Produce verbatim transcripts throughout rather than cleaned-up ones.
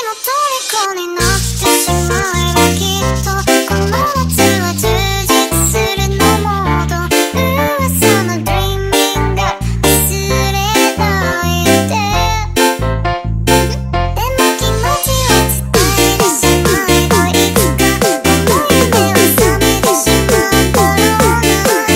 虜になってしまえばきっとこの夏は充実するのもっと噂のドリーミングが忘れないででも気持ちを伝えてしまえばいつかこの夢は覚めてしまうだろうな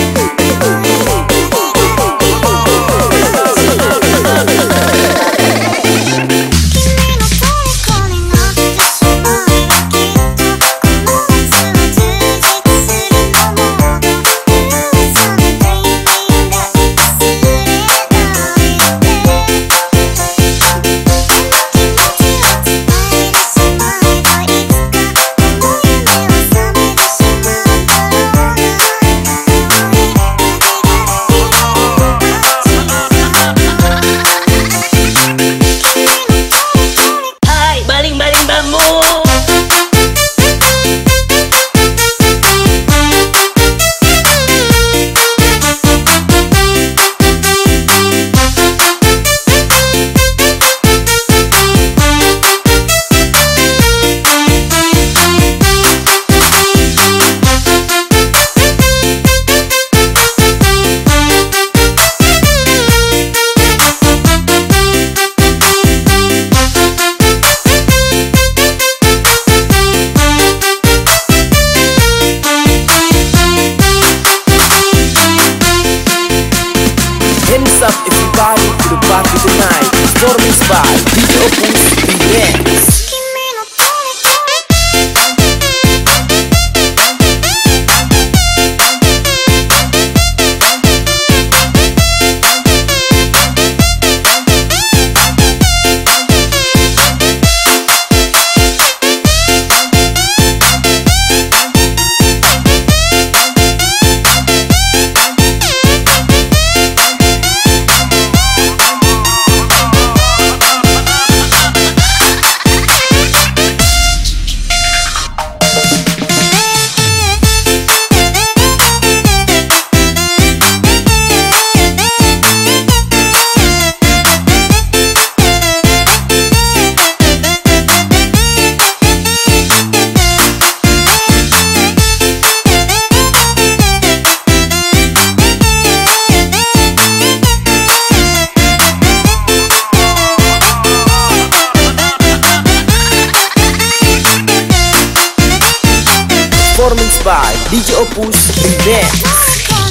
Hands up everybody to the party tonight. Performance by D J Opus Remix. Performance by D J Opus Remix.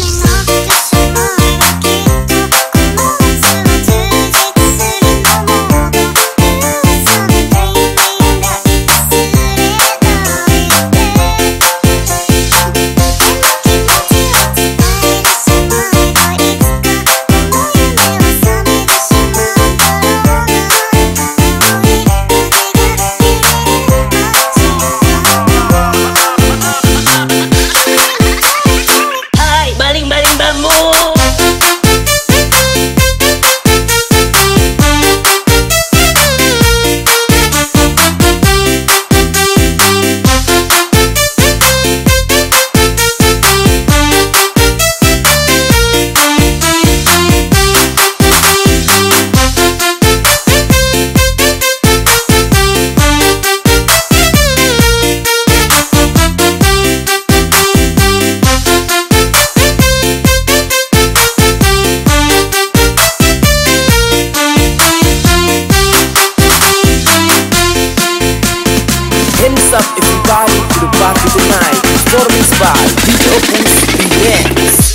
Hands up everybody to the party tonight. Performance by D J Opus Remix.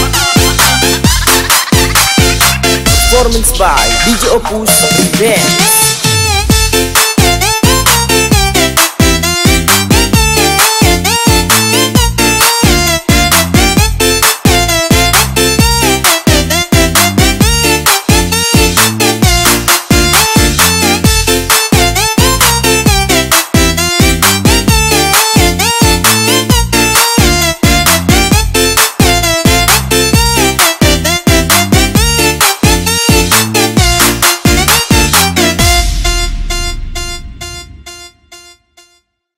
Performance by D J Opus Remix.